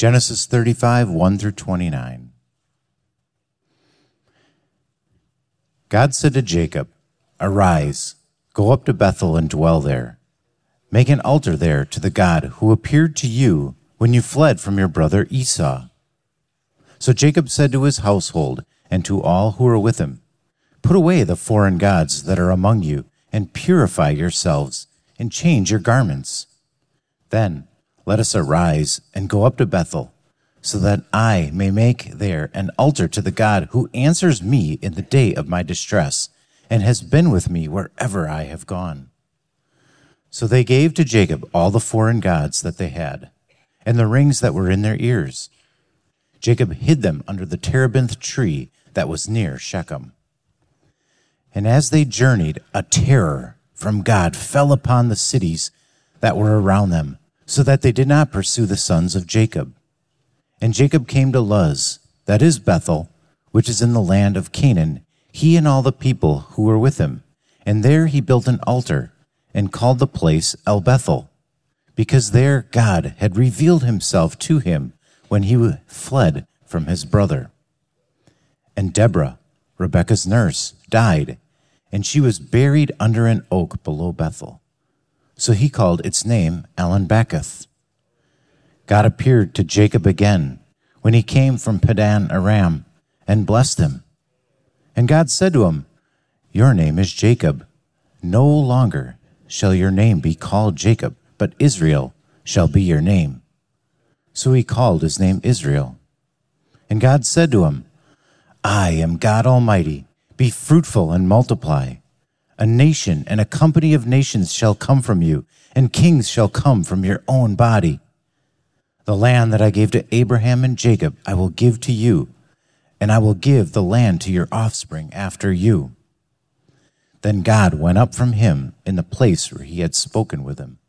Genesis 35, 1 through 29. God said to Jacob, "Arise, go up to Bethel and dwell there. Make an altar there to the God who appeared to you when you fled from your brother Esau." So Jacob said to his household and to all who were with him, "Put away the foreign gods that are among you, and purify yourselves, and change your garments. Then let us arise and go up to Bethel, so that I may make there an altar to the God who answers me in the day of my distress, and has been with me wherever I have gone." So they gave to Jacob all the foreign gods that they had, and the rings that were in their ears. Jacob hid them under the terebinth tree that was near Shechem. And as they journeyed, a terror from God fell upon the cities that were around them, so that they did not pursue the sons of Jacob. And Jacob came to Luz, that is Bethel, which is in the land of Canaan, he and all the people who were with him. And there he built an altar and called the place El Bethel, because there God had revealed himself to him when he fled from his brother. And Deborah, Rebekah's nurse, died, and she was buried under an oak below Bethel. So he called its name Elon-Bakuth. God appeared to Jacob again when he came from Padan Aram and blessed him. And God said to him, "Your name is Jacob. No longer shall your name be called Jacob, but Israel shall be your name." So he called his name Israel. And God said to him, "I am God Almighty. Be fruitful and multiply. A nation and a company of nations shall come from you, and kings shall come from your own body. The land that I gave to Abraham and Jacob I will give to you, and I will give the land to your offspring after you." Then God went up from him in the place where he had spoken with him.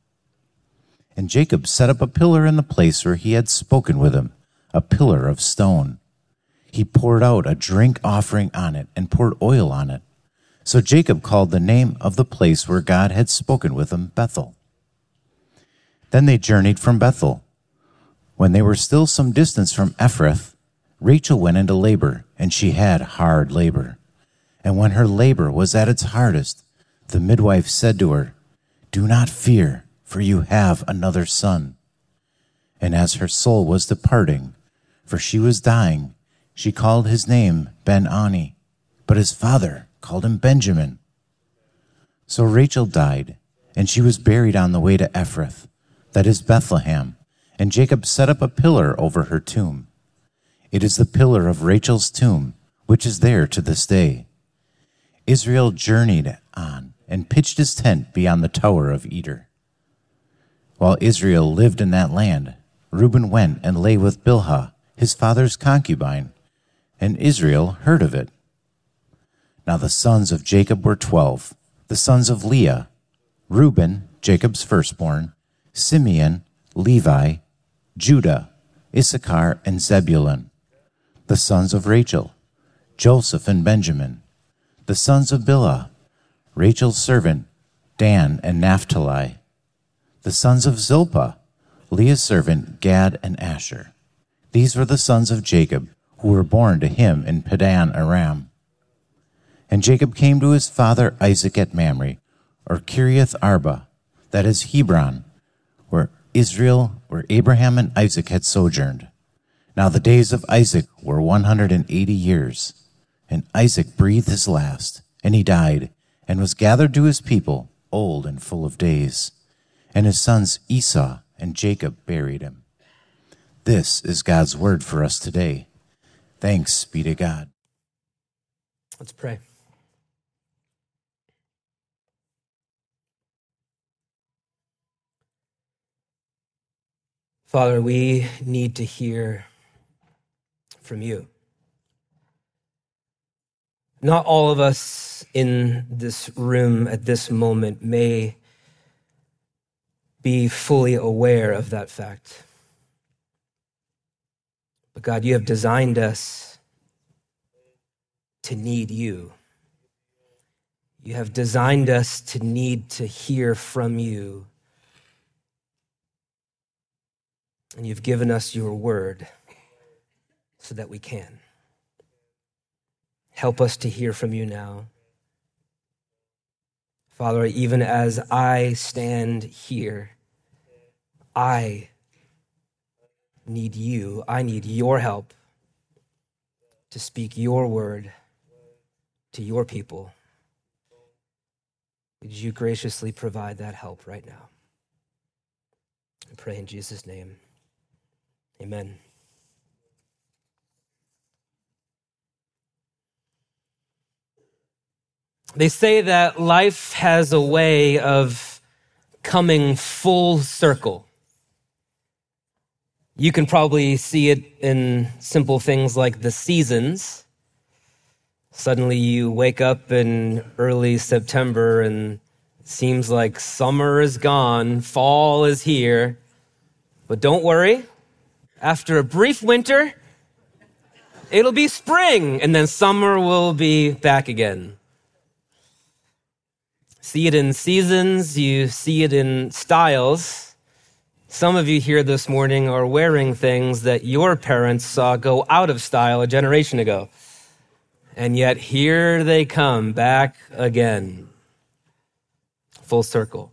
And Jacob set up a pillar in the place where he had spoken with him, a pillar of stone. He poured out a drink offering on it and poured oil on it. So Jacob called the name of the place where God had spoken with him Bethel. Then they journeyed from Bethel. When they were still some distance from Ephrath, Rachel went into labor, and she had hard labor. And when her labor was at its hardest, the midwife said to her, "Do not fear, for you have another son." And as her soul was departing, for she was dying, she called his name Ben-Ani, but his father called him Benjamin. So Rachel died, and she was buried on the way to Ephrath, that is Bethlehem, and Jacob set up a pillar over her tomb. It is the pillar of Rachel's tomb, which is there to this day. Israel journeyed on and pitched his tent beyond the tower of Eder. While Israel lived in that land, Reuben went and lay with Bilhah, his father's concubine, and Israel heard of it. Now the sons of Jacob were 12, the sons of Leah, Reuben, Jacob's firstborn, Simeon, Levi, Judah, Issachar, and Zebulun. The sons of Rachel, Joseph and Benjamin. The sons of Bilhah, Rachel's servant, Dan and Naphtali. The sons of Zilpah, Leah's servant, Gad and Asher. These were the sons of Jacob, who were born to him in Padan Aram. And Jacob came to his father Isaac at Mamre, or Kiriath Arba, that is Hebron, where Abraham and Isaac had sojourned. Now the days of Isaac were 180 years, and Isaac breathed his last, and he died, and was gathered to his people, old and full of days. And his sons Esau and Jacob buried him. This is God's word for us today. Thanks be to God. Let's pray. Father, we need to hear from you. Not all of us in this room at this moment may be fully aware of that fact. But God, you have designed us to need you. You have designed us to need to hear from you. And you've given us your word so that we can. Help us to hear from you now. Father, even as I stand here, I need you. I need your help to speak your word to your people. Would you graciously provide that help right now? I pray in Jesus' name. Amen. They say that life has a way of coming full circle. You can probably see it in simple things like the seasons. Suddenly you wake up in early September and it seems like summer is gone, fall is here. But don't worry, after a brief winter, it'll be spring and then summer will be back again. See it in seasons, you see it in styles. Some of you here this morning are wearing things that your parents saw go out of style a generation ago. And yet here they come back again. Full circle.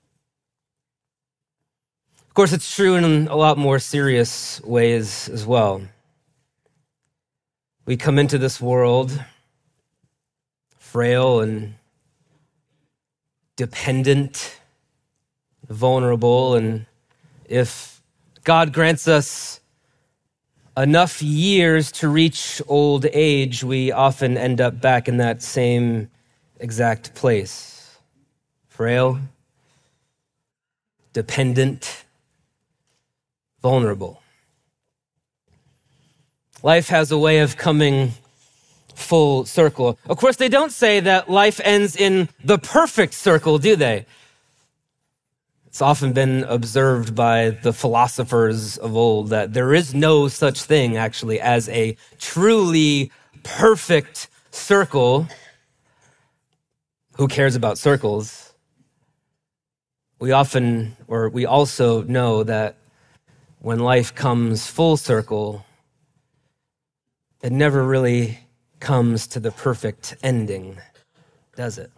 Of course, it's true in a lot more serious ways as well. We come into this world frail and dependent, vulnerable, and if God grants us enough years to reach old age, we often end up back in that same exact place. Frail, dependent, vulnerable. Life has a way of coming full circle. Of course, they don't say that life ends in the perfect circle, do they? It's often been observed by the philosophers of old that there is no such thing, actually, as a truly perfect circle. Who cares about circles? We also know that when life comes full circle, it never really comes to the perfect ending, does it?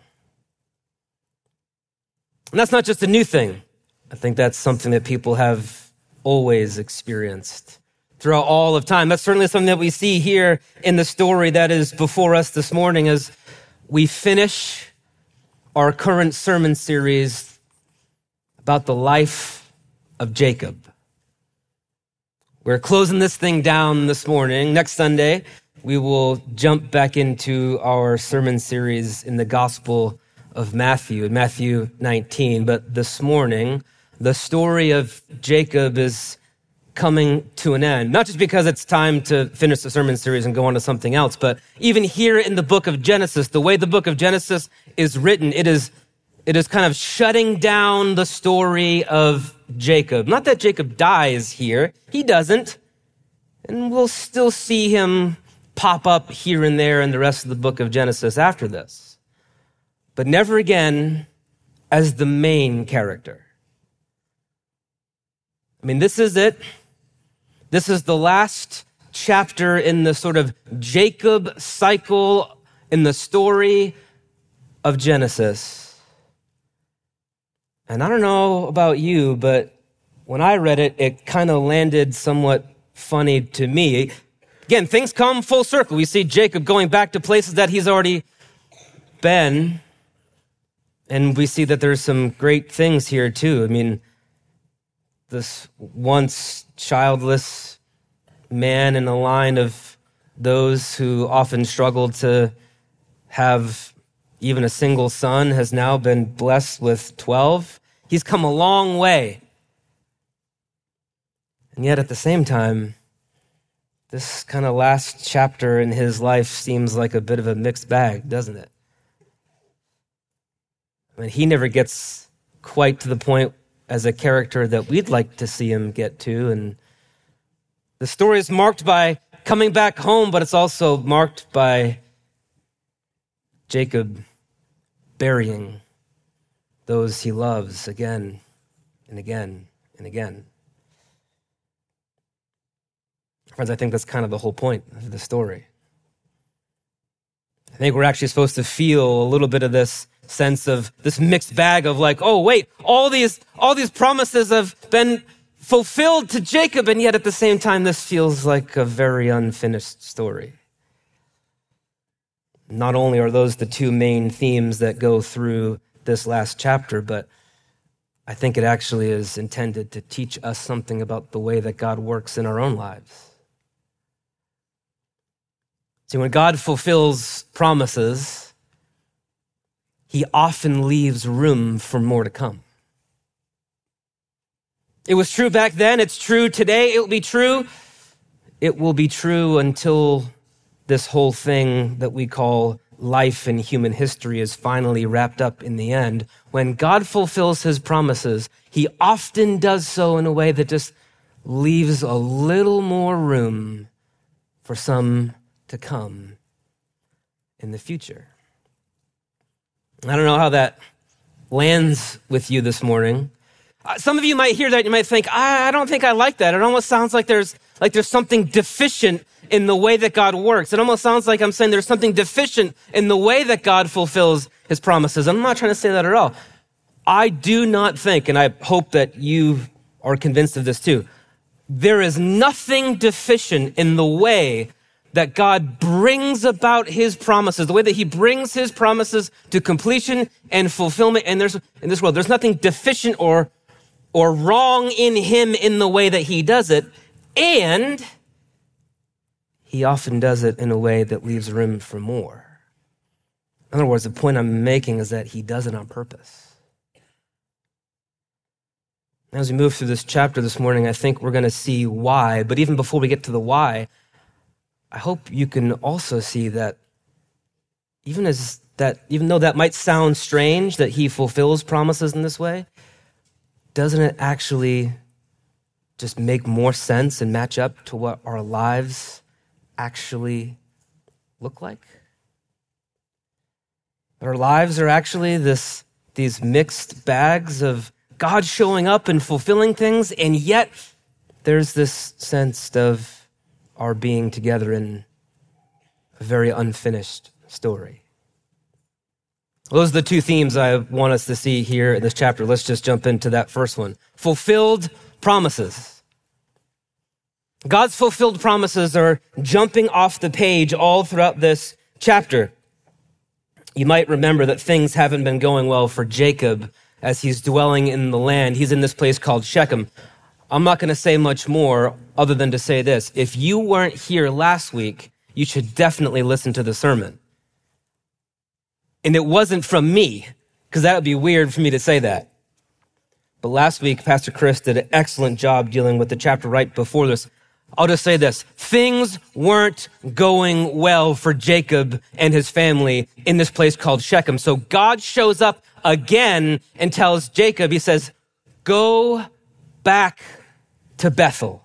And that's not just a new thing. I think that's something that people have always experienced throughout all of time. That's certainly something that we see here in the story that is before us this morning as we finish our current sermon series about the life of Jacob. We're closing this thing down this morning. Next Sunday, we will jump back into our sermon series in the Gospel of Matthew, in Matthew 19. But this morning, the story of Jacob is coming to an end. Not just because it's time to finish the sermon series and go on to something else, but even here in the book of Genesis, the way the book of Genesis is written, it is kind of shutting down the story of Jacob. Not that Jacob dies here. He doesn't. And we'll still see him pop up here and there in the rest of the book of Genesis after this. But never again as the main character. I mean, this is it. This is the last chapter in the sort of Jacob cycle in the story of Genesis. And I don't know about you, but when I read it, it kind of landed somewhat funny to me. Again, things come full circle. We see Jacob going back to places that he's already been. And we see that there's some great things here too. I mean, this once childless man in the line of those who often struggled to have even a single son has now been blessed with 12. He's come a long way. And yet at the same time, this kind of last chapter in his life seems like a bit of a mixed bag, doesn't it? I mean, he never gets quite to the point as a character that we'd like to see him get to. And the story is marked by coming back home, but it's also marked by Jacob burying those he loves again and again and again. Friends, I think that's kind of the whole point of the story. I think we're actually supposed to feel a little bit of this sense of this mixed bag of like, oh, wait, all these promises have been fulfilled to Jacob, and yet at the same time, this feels like a very unfinished story. Not only are those the two main themes that go through this last chapter, but I think it actually is intended to teach us something about the way that God works in our own lives. See, when God fulfills promises, he often leaves room for more to come. It was true back then. It's true today. It will be true. It will be true until this whole thing that we call life and human history is finally wrapped up in the end. When God fulfills his promises, he often does so in a way that just leaves a little more room for some to come in the future. I don't know how that lands with you this morning. Some of you might hear that and you might think, I don't think I like that. It almost sounds like there's something deficient in the way that God works. It almost sounds like I'm saying there's something deficient in the way that God fulfills his promises. I'm not trying to say that at all. I do not think, and I hope that you are convinced of this too, there is nothing deficient in the way that God brings about his promises, the way that he brings his promises to completion and fulfillment. And in this world, there's nothing deficient or wrong in him in the way that he does it. And he often does it in a way that leaves room for more. In other words, the point I'm making is that he does it on purpose. As we move through this chapter this morning, I think we're going to see why. But even before we get to the why, I hope you can also see that even though that might sound strange that he fulfills promises in this way, doesn't it actually just make more sense and match up to what our lives actually look like? Our lives are actually these mixed bags of God showing up and fulfilling things, and yet there's this sense of our being together in a very unfinished story. Those are the two themes I want us to see here in this chapter. Let's just jump into that first one. Fulfilled promises. God's fulfilled promises are jumping off the page all throughout this chapter. You might remember that things haven't been going well for Jacob as he's dwelling in the land. He's in this place called Shechem. I'm not going to say much more other than to say this. If you weren't here last week, you should definitely listen to the sermon. And it wasn't from me, because that would be weird for me to say that. But last week, Pastor Chris did an excellent job dealing with the chapter right before this. I'll just say this. Things weren't going well for Jacob and his family in this place called Shechem. So God shows up again and tells Jacob, he says, go back to Bethel.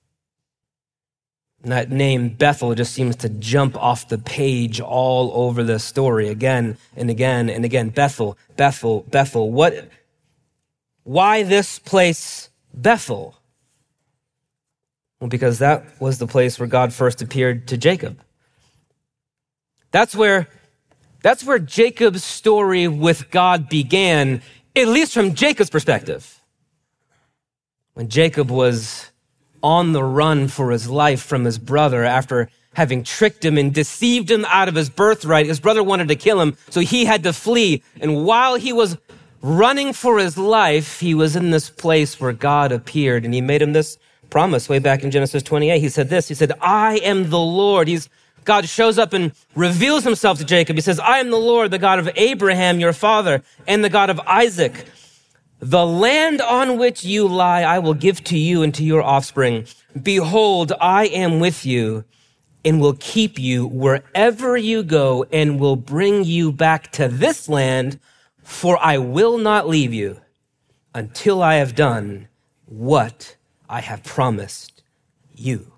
And that name Bethel just seems to jump off the page all over the story again and again and again. Bethel, Bethel, Bethel. Why this place Bethel? Well, because that was the place where God first appeared to Jacob. That's where Jacob's story with God began, at least from Jacob's perspective. When Jacob was on the run for his life from his brother after having tricked him and deceived him out of his birthright. His brother wanted to kill him, so he had to flee. And while he was running for his life, he was in this place where God appeared, and he made him this promise way back in Genesis 28. He said this, he said, I am the Lord. God shows up and reveals himself to Jacob. He says, I am the Lord, the God of Abraham, your father, and the God of Isaac. The land on which you lie, I will give to you and to your offspring. Behold, I am with you and will keep you wherever you go and will bring you back to this land, for I will not leave you until I have done what I have promised you.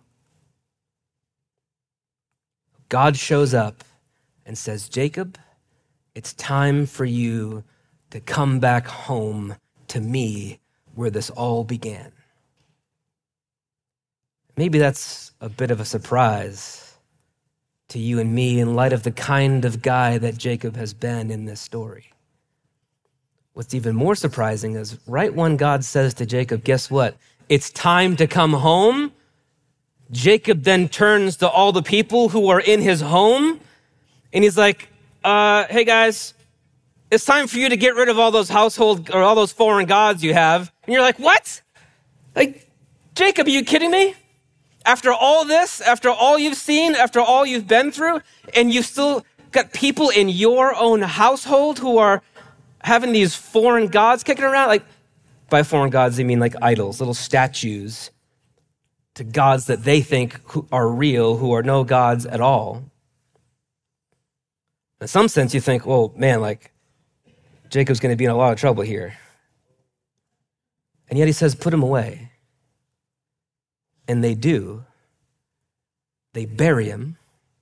God shows up and says, Jacob, it's time for you to come back home to me where this all began. Maybe that's a bit of a surprise to you and me in light of the kind of guy that Jacob has been in this story. What's even more surprising is right when God says to Jacob, guess what? It's time to come home. Jacob then turns to all the people who are in his home and he's like, hey guys, it's time for you to get rid of all those household or all those foreign gods you have. And you're like, what? Like, Jacob, are you kidding me? After all this, after all you've seen, after all you've been through, and you've still got people in your own household who are having these foreign gods kicking around? Like, by foreign gods, they mean like idols, little statues to gods that they think are real, who are no gods at all. In some sense, you think, well, man, like, Jacob's going to be in a lot of trouble here. And yet he says, put him away. And they do. They bury him.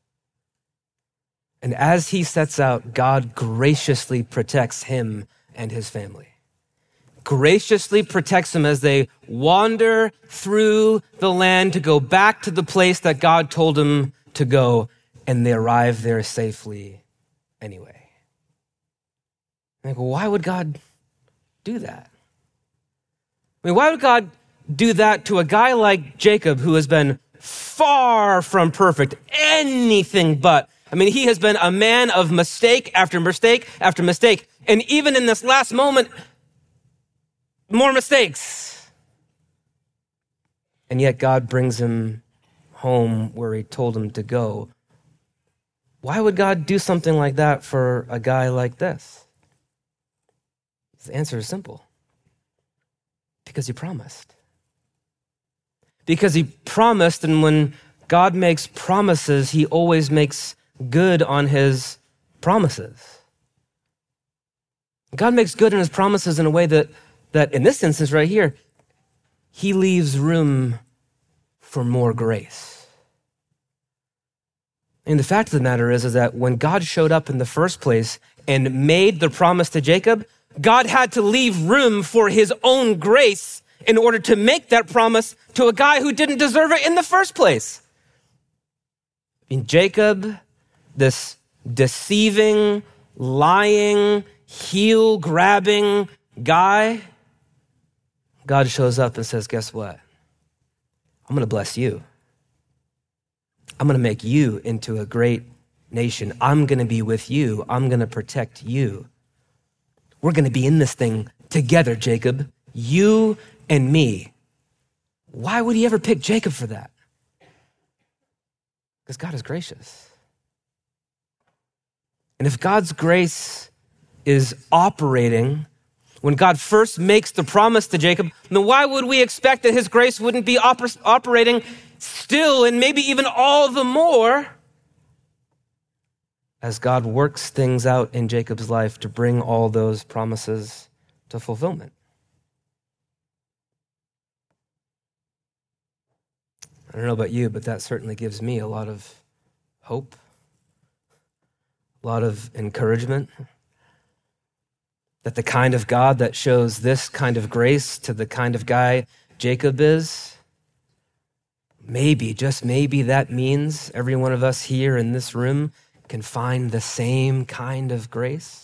And as he sets out, God graciously protects him and his family. Graciously protects them as they wander through the land to go back to the place that God told them to go, and they arrive there safely anyway. Like, why would God do that? I mean, why would God do that to a guy like Jacob who has been far from perfect, anything but? I mean, he has been a man of mistake after mistake after mistake. And even in this last moment, more mistakes. And yet God brings him home where he told him to go. Why would God do something like that for a guy like this? The answer is simple. Because he promised. Because he promised, and when God makes promises, he always makes good on his promises. God makes good on his promises in a way that in this instance right here, he leaves room for more grace. And the fact of the matter is that when God showed up in the first place and made the promise to Jacob, God had to leave room for his own grace in order to make that promise to a guy who didn't deserve it in the first place. In Jacob, this deceiving, lying, heel-grabbing guy, God shows up and says, guess what? I'm going to bless you. I'm going to make you into a great nation. I'm going to be with you. I'm going to protect you. We're going to be in this thing together, Jacob. You and me. Why would he ever pick Jacob for that? Because God is gracious. And if God's grace is operating when God first makes the promise to Jacob, then why would we expect that his grace wouldn't be operating still and maybe even all the more as God works things out in Jacob's life to bring all those promises to fulfillment? I don't know about you, but that certainly gives me a lot of hope, a lot of encouragement. That the kind of God that shows this kind of grace to the kind of guy Jacob is, maybe, just maybe that means every one of us here in this room can find the same kind of grace.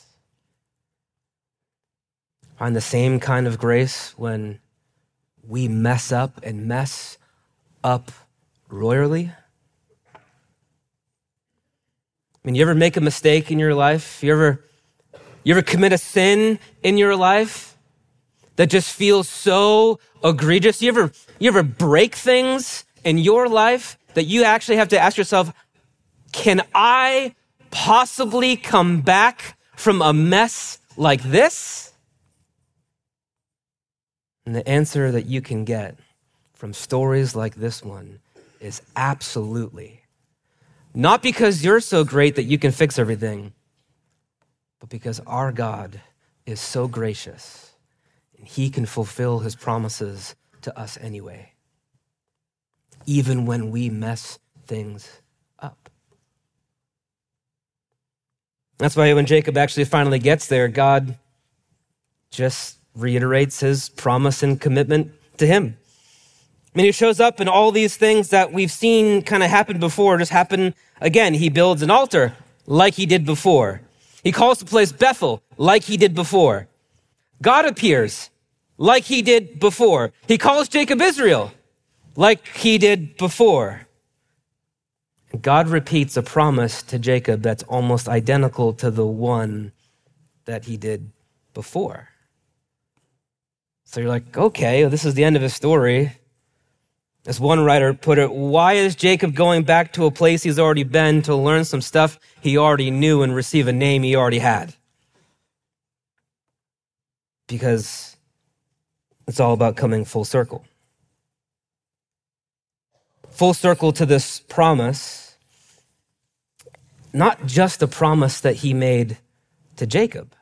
Find the same kind of grace when we mess up and mess up royally. I mean, you ever make a mistake in your life? You ever commit a sin in your life that just feels so egregious? You ever break things in your life that you actually have to ask yourself, can I possibly come back from a mess like this? And the answer that you can get from stories like this one is absolutely. Not because you're so great that you can fix everything, but because our God is so gracious and he can fulfill his promises to us anyway, even when we mess things up. That's why when Jacob actually finally gets there, God just reiterates his promise and commitment to him. I mean, he shows up and all these things that we've seen kind of happen before just happen again. He builds an altar like he did before. He calls the place Bethel like he did before. God appears like he did before. He calls Jacob Israel like he did before. God repeats a promise to Jacob that's almost identical to the one that he did before. So you're like, okay, well, this is the end of his story. As one writer put it, why is Jacob going back to a place he's already been to learn some stuff he already knew and receive a name he already had? Because it's all about coming full circle. Full circle to this promise, not just a promise that he made to Jacob,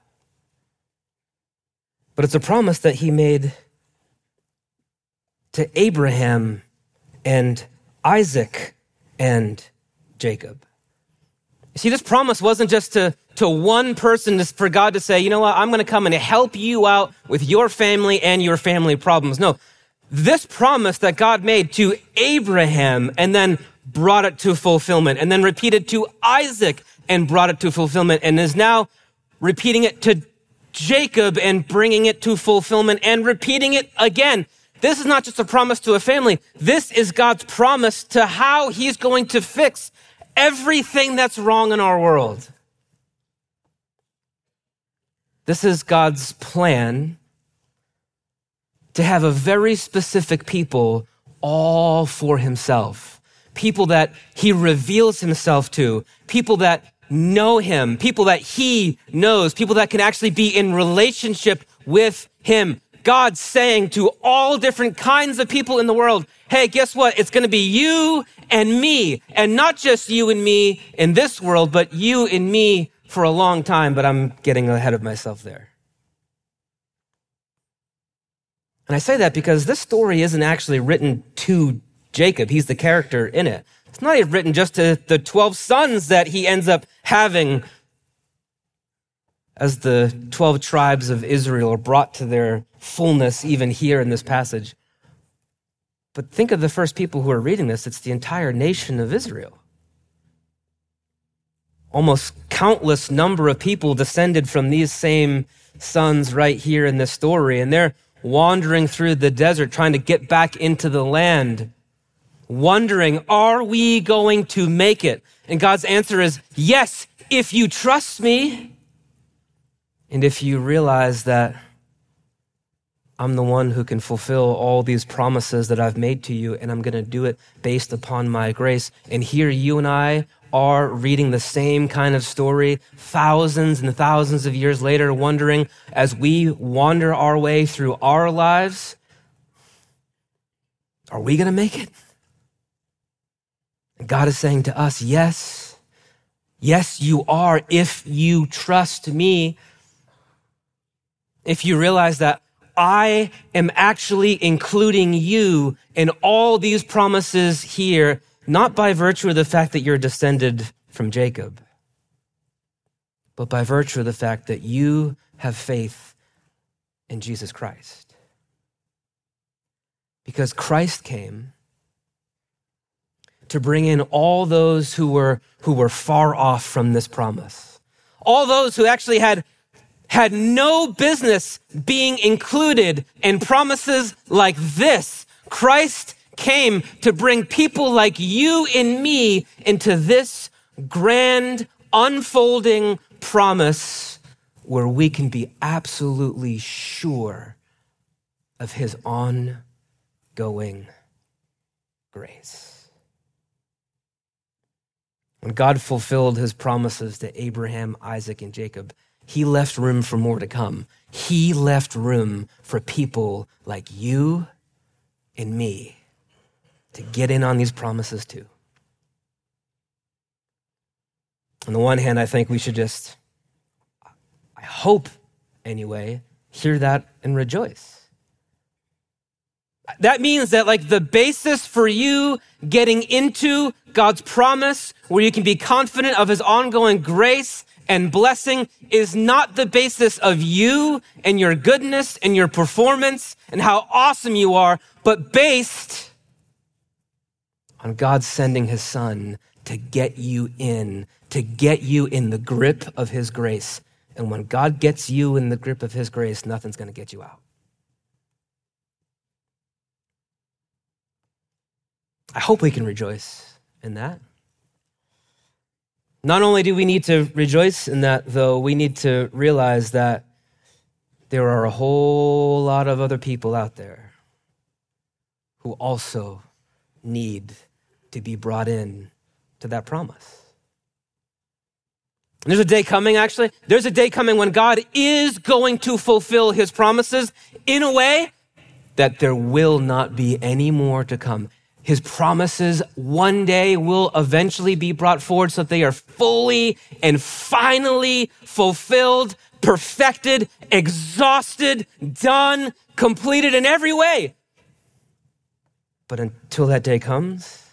but it's a promise that he made to Abraham and Isaac and Jacob. You see, this promise wasn't just to one person, just for God to say, you know what, I'm going to come and help you out with your family and your family problems. No, this promise that God made to Abraham and then brought it to fulfillment, and then repeated to Isaac and brought it to fulfillment, and is now repeating it to Jacob and bringing it to fulfillment and repeating it again. This is not just a promise to a family. This is God's promise to how he's going to fix everything that's wrong in our world. This is God's plan to have a very specific people all for himself. People that he reveals himself to. People that know him. People that he knows. People that can actually be in relationship with him. God's saying to all different kinds of people in the world, hey, guess what? It's going to be you and me, and not just you and me in this world, but you and me for a long time, but I'm getting ahead of myself there. And I say that because this story isn't actually written to Jacob. He's the character in it. It's not even written just to the 12 sons that he ends up having as the 12 tribes of Israel are brought to their fullness even here in this passage. But think of the first people who are reading this. It's the entire nation of Israel. Almost countless number of people descended from these same sons right here in this story. And they're wandering through the desert trying to get back into the land, wondering, are we going to make it? And God's answer is, yes, if you trust me. And if you realize that I'm the one who can fulfill all these promises that I've made to you, and I'm going to do it based upon my grace. And here you and I are reading the same kind of story thousands and thousands of years later, wondering as we wander our way through our lives, are we going to make it? And God is saying to us, yes, you are if you trust me. If you realize that I am actually including you in all these promises here, not by virtue of the fact that you're descended from Jacob, but by virtue of the fact that you have faith in Jesus Christ. Because Christ came to bring in all those who were far off from this promise. All those who actually had no business being included in promises like this. Christ came to bring people like you and me into this grand, unfolding promise where we can be absolutely sure of his ongoing grace. When God fulfilled his promises to Abraham, Isaac, and Jacob, he left room for more to come. He left room for people like you and me to get in on these promises too. On the one hand, I think we should just, I hope anyway, hear that and rejoice. That means that like the basis for you getting into God's promise, where you can be confident of his ongoing grace and blessing, is not the basis of you and your goodness and your performance and how awesome you are, but based on God sending his son to get you in the grip of his grace. And when God gets you in the grip of his grace, nothing's going to get you out. I hope we can rejoice in that. Not only do we need to rejoice in that, though, we need to realize that there are a whole lot of other people out there who also need to be brought in to that promise. And there's a day coming, actually. There's a day coming when God is going to fulfill his promises in a way that there will not be any more to come. His promises one day will eventually be brought forward so that they are fully and finally fulfilled, perfected, exhausted, done, completed in every way. But until that day comes,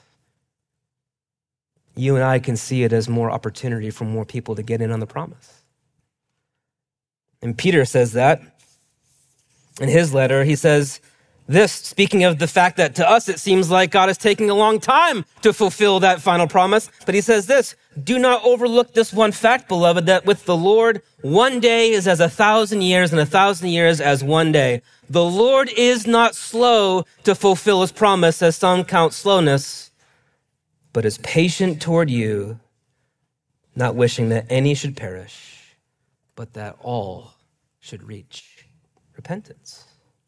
you and I can see it as more opportunity for more people to get in on the promise. And Peter says that in his letter. He says this, speaking of the fact that to us it seems like God is taking a long time to fulfill that final promise. But he says this, do not overlook this one fact, beloved, that with the Lord, one day is as 1,000 years and 1,000 years as one day. The Lord is not slow to fulfill his promise, as some count slowness, but is patient toward you, not wishing that any should perish, but that all should reach repentance,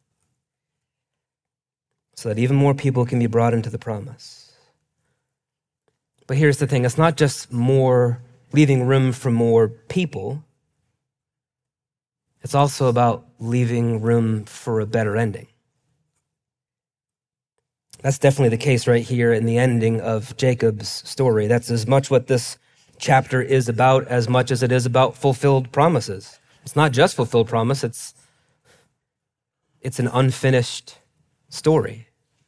so that even more people can be brought into the promise. But here's the thing, it's not just more leaving room for more people. It's also about leaving room for a better ending. That's definitely the case right here in the ending of Jacob's story. That's as much what this chapter is about as much as it is about fulfilled promises. It's not just fulfilled promise, it's an unfinished story.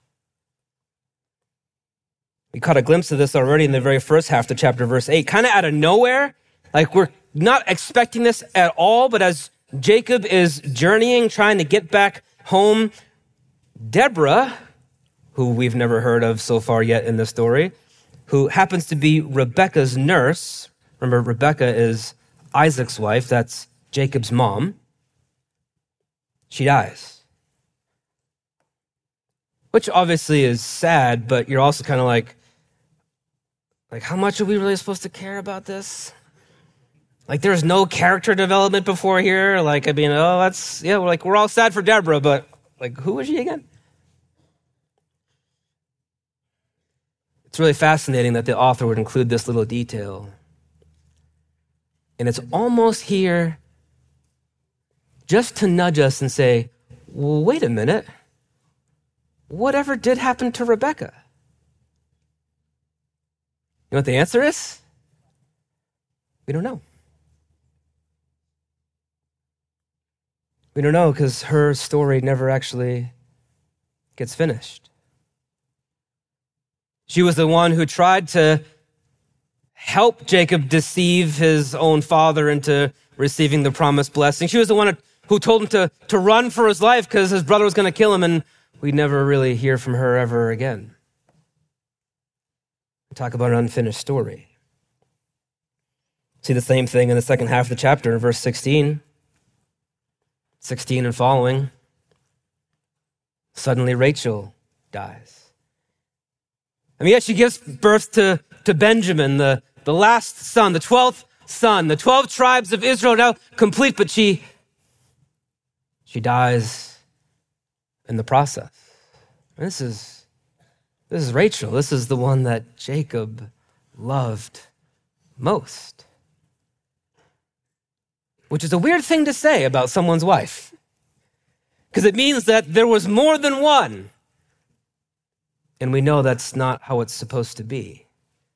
We caught a glimpse of this already in the very first half of the chapter, verse 8, kind of out of nowhere. Like we're not expecting this at all, but as Jacob is journeying, trying to get back home, Deborah, who we've never heard of so far yet in the story, who happens to be Rebekah's nurse. Remember, Rebekah is Isaac's wife. That's Jacob's mom. She dies. Which obviously is sad, but you're also kind of like, how much are we really supposed to care about this? Like, there's no character development before here. We're all sad for Deborah, but who was she again? It's really fascinating that the author would include this little detail. And it's almost here just to nudge us and say, well, wait a minute. Whatever did happen to Rebekah? You know what the answer is? We don't know. We don't know because her story never actually gets finished. She was the one who tried to help Jacob deceive his own father into receiving the promised blessing. She was the one who told him to run for his life because his brother was going to kill him, and we never really hear from her ever again. Talk about an unfinished story. See the same thing in the second half of the chapter in verse 16. 16 and following. Suddenly Rachel dies. Yes, she gives birth to Benjamin, the last son, the 12th son, the 12 tribes of Israel now complete, but she dies in the process. And this is Rachel. This is the one that Jacob loved most. Which is a weird thing to say about someone's wife. Because it means that there was more than one. And we know that's not how it's supposed to be.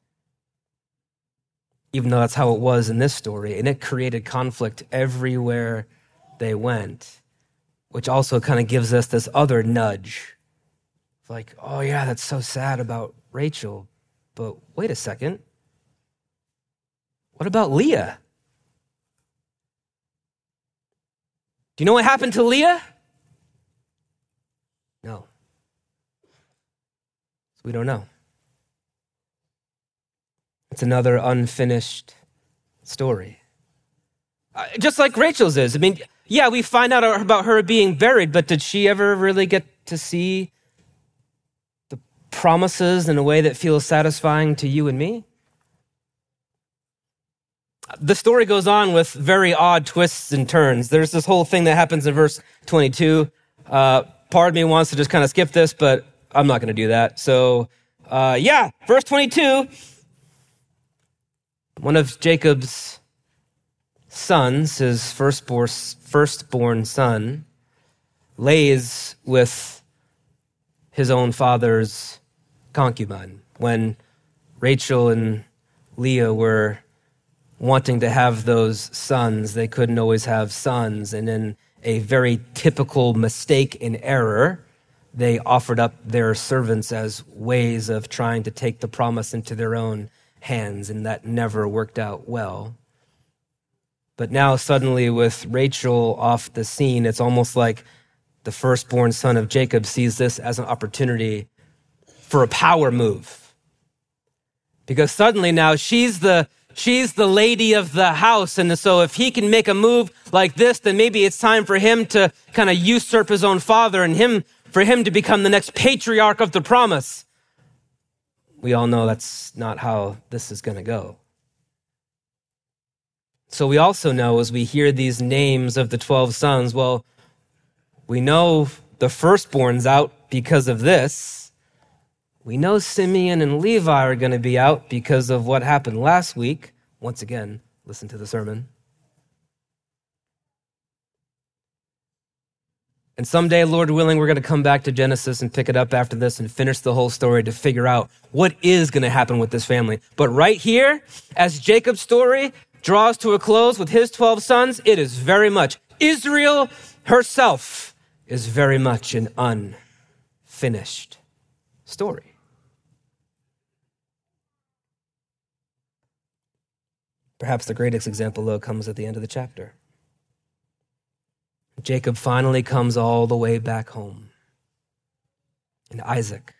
Even though that's how it was in this story. And it created conflict everywhere they went. Which also kind of gives us this other nudge. Like, oh yeah, that's so sad about Rachel. But wait a second. What about Leah? Do you know what happened to Leah? No. We don't know. It's another unfinished story. Just like Rachel's is. I mean, yeah, we find out about her being buried, but did she ever really get to see the promises in a way that feels satisfying to you and me? The story goes on with very odd twists and turns. There's this whole thing that happens in verse 22. Part of me wants to just kind of skip this, but I'm not going to do that. So, verse 22. One of Jacob's sons, his firstborn son, lays with his own father's concubine. When Rachel and Leah were wanting to have those sons, they couldn't always have sons. And in a very typical mistake and error, they offered up their servants as ways of trying to take the promise into their own hands, and that never worked out well. But now suddenly with Rachel off the scene, it's almost like the firstborn son of Jacob sees this as an opportunity for a power move. Because suddenly now she's the lady of the house. And so if he can make a move like this, then maybe it's time for him to kind of usurp his own father and for him to become the next patriarch of the promise. We all know that's not how this is going to go. So we also know as we hear these names of the 12 sons, well, we know the firstborn's out because of this. We know Simeon and Levi are going to be out because of what happened last week. Once again, listen to the sermon. And someday, Lord willing, we're going to come back to Genesis and pick it up after this and finish the whole story to figure out what is going to happen with this family. But right here, as Jacob's story draws to a close with his 12 sons, it is very much, Israel herself is very much an unfinished story. Perhaps the greatest example, though, comes at the end of the chapter. Jacob finally comes all the way back home. And Isaac,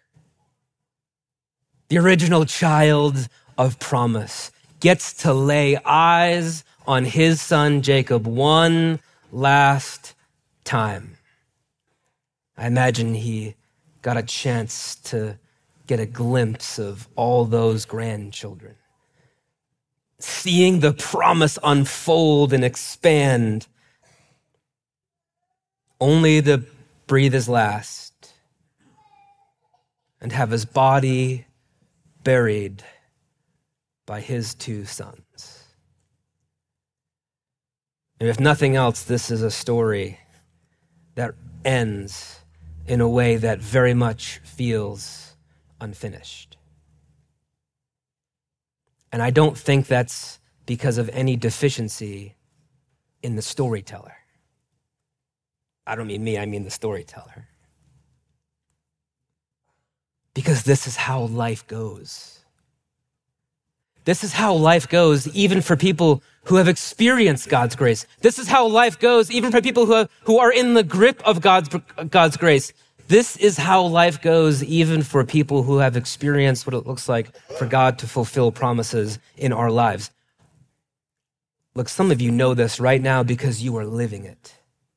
the original child of promise, gets to lay eyes on his son Jacob one last time. I imagine he got a chance to get a glimpse of all those grandchildren, seeing the promise unfold and expand, only to breathe his last and have his body buried by his two sons. And if nothing else, this is a story that ends in a way that very much feels unfinished. And I don't think that's because of any deficiency in the storyteller. I don't mean me, I mean the storyteller. Because this is how life goes. This is how life goes even for people who have experienced God's grace. This is how life goes even for people who are in the grip of God's grace. This is how life goes even for people who have experienced what it looks like for God to fulfill promises in our lives. Look, some of you know this right now because you are living it.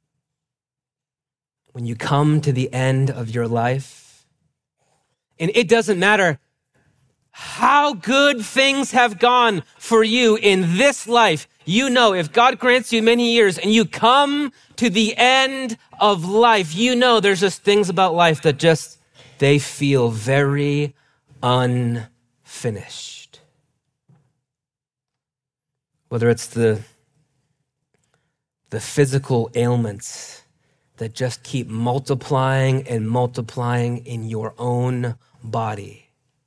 When you come to the end of your life, and it doesn't matter how good things have gone for you in this life, you know if God grants you many years and you come to the end of life, you know there's just things about life that just, they feel very unfinished. Whether it's the physical ailments that just keep multiplying and multiplying in your own body,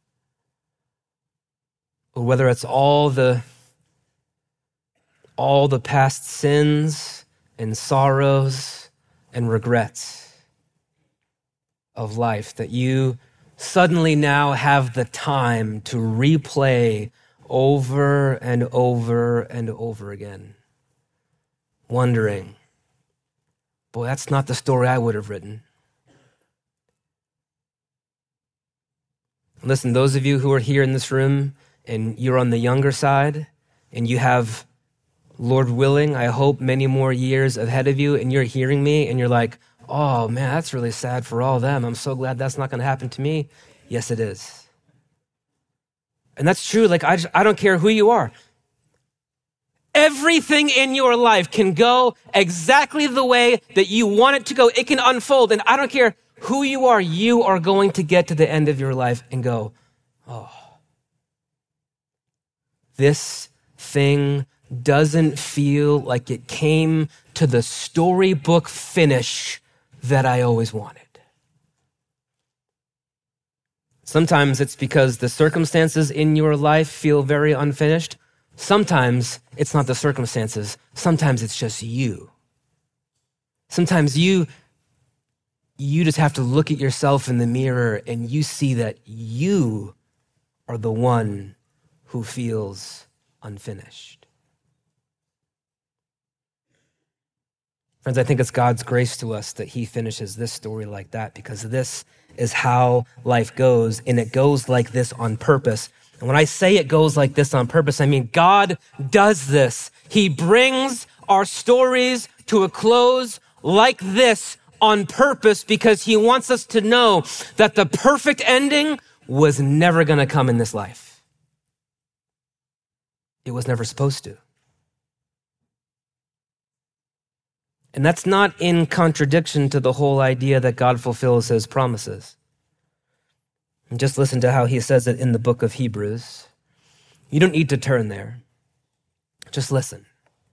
or whether it's all the past sins and sorrows and regrets of life that you suddenly now have the time to replay over and over and over again, wondering, boy, that's not the story I would have written. Listen, those of you who are here in this room and you're on the younger side and you have, Lord willing, I hope many more years ahead of you, and you're hearing me and you're like, oh man, that's really sad for all of them. I'm so glad that's not going to happen to me. Yes, it is. And that's true. Like, I don't care who you are. Everything in your life can go exactly the way that you want it to go. It can unfold. And I don't care who you are going to get to the end of your life and go, oh, this thing doesn't feel like it came to the storybook finish that I always wanted. Sometimes it's because the circumstances in your life feel very unfinished. Sometimes it's not the circumstances. Sometimes it's just you. Sometimes you just have to look at yourself in the mirror and you see that you are the one who feels unfinished. Friends, I think it's God's grace to us that he finishes this story like that, because this is how life goes, and it goes like this on purpose. And when I say it goes like this on purpose, I mean God does this. He brings our stories to a close like this on purpose, because he wants us to know that the perfect ending was never going to come in this life. It was never supposed to. And that's not in contradiction to the whole idea that God fulfills his promises. And just listen to how he says it in the book of Hebrews. You don't need to turn there. Just listen.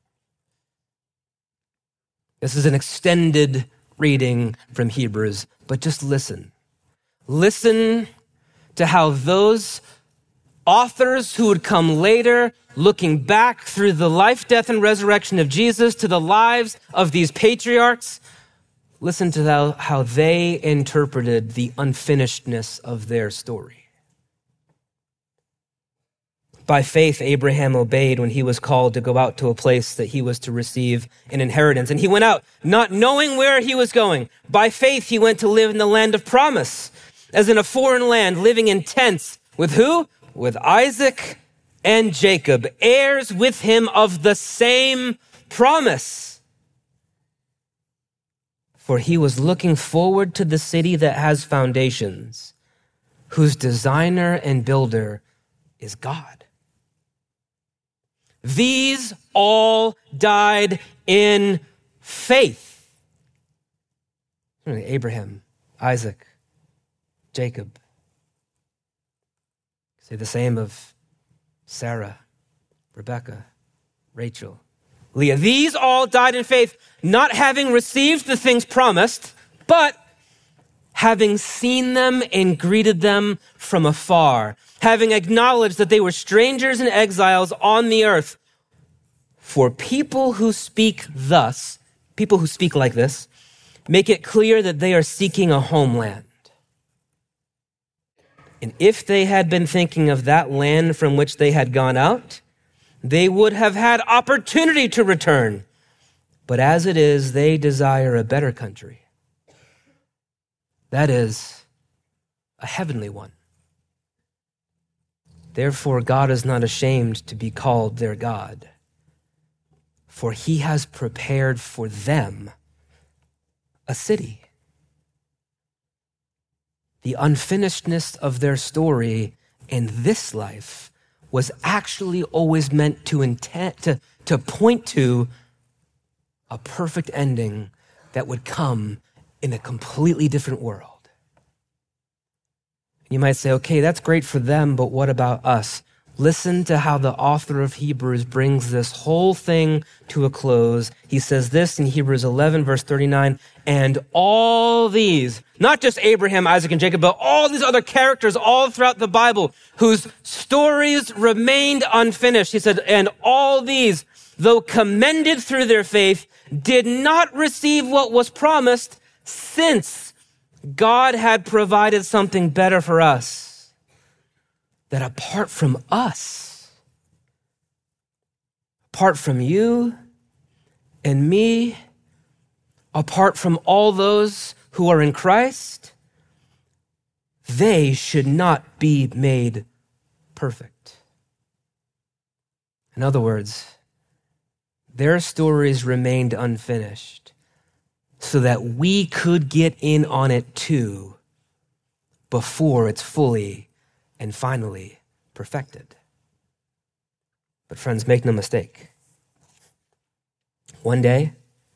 This is an extended reading from Hebrews, but just listen. Listen to how those authors who would come later, looking back through the life, death, and resurrection of Jesus to the lives of these patriarchs, listen to how they interpreted the unfinishedness of their story. By faith, Abraham obeyed when he was called to go out to a place that he was to receive an inheritance. And he went out not knowing where he was going. By faith, he went to live in the land of promise, as in a foreign land, living in tents. With who? With Isaac and Jacob, heirs with him of the same promise. For he was looking forward to the city that has foundations, whose designer and builder is God. These all died in faith. Abraham, Isaac, Jacob. Say the same of Sarah, Rebecca, Rachel, Leah. These all died in faith, not having received the things promised, but having seen them and greeted them from afar, having acknowledged that they were strangers and exiles on the earth. For people who speak thus, people who speak like this, make it clear that they are seeking a homeland. And if they had been thinking of that land from which they had gone out, they would have had opportunity to return. But as it is, they desire a better country. That is, a heavenly one. Therefore, God is not ashamed to be called their God, for he has prepared for them a city. The unfinishedness of their story in this life was actually always meant to point to a perfect ending that would come in a completely different world. You might say, okay, that's great for them, but what about us? Listen to how the author of Hebrews brings this whole thing to a close. He says this in Hebrews 11, verse 39, and all these, not just Abraham, Isaac, and Jacob, but all these other characters all throughout the Bible whose stories remained unfinished. He said, and all these, though commended through their faith, did not receive what was promised, since God had provided something better for us. That apart from us, apart from you and me, apart from all those who are in Christ, they should not be made perfect. In other words, their stories remained unfinished so that we could get in on it too before it's fully and finally perfected. But friends, make no mistake. One day,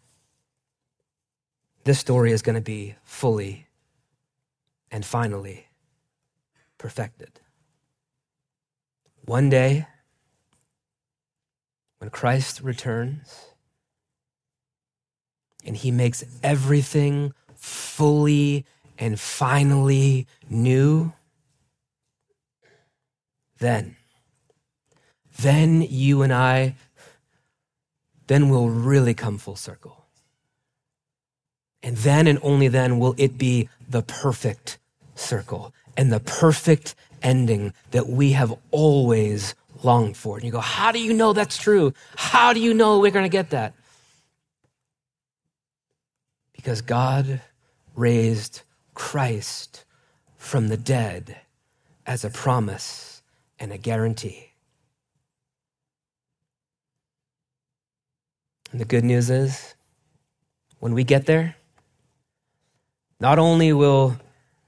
this story is going to be fully and finally perfected. One day, when Christ returns and he makes everything fully and finally new, then you and I, then we'll really come full circle. And then and only then will it be the perfect circle and the perfect ending that we have always longed for. And you go, how do you know that's true? How do you know we're going to get that? Because God raised Christ from the dead as a promise and a guarantee. And the good news is, when we get there, not only will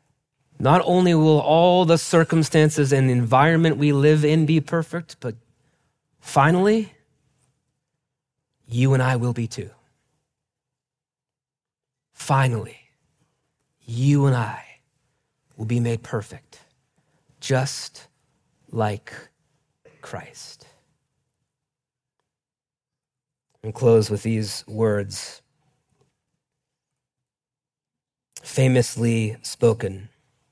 all the circumstances and environment we live in be perfect, but finally, you and I will be too. Finally, you and I will be made perfect, just like Christ. And close with these words, famously spoken.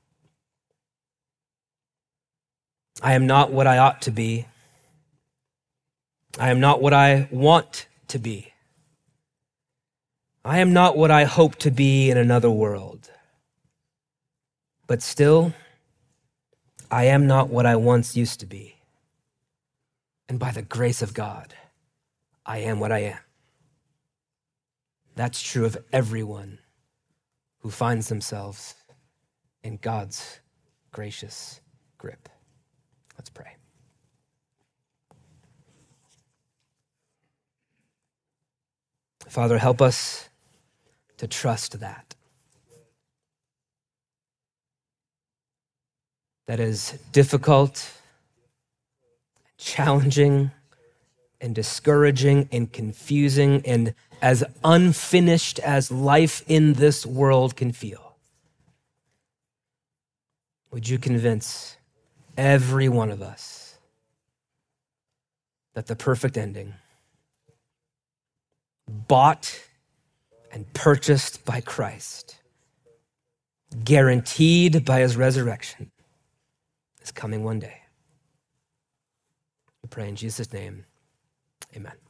I am not what I ought to be. I am not what I want to be. I am not what I hope to be in another world. But still, I am not what I once used to be. And by the grace of God, I am what I am. That's true of everyone who finds themselves in God's gracious grip. Let's pray. Father, help us to trust that. That is difficult, challenging, and discouraging and confusing and as unfinished as life in this world can feel. Would you convince every one of us that the perfect ending, bought and purchased by Christ, guaranteed by his resurrection, is coming one day? We pray in Jesus' name. Amen.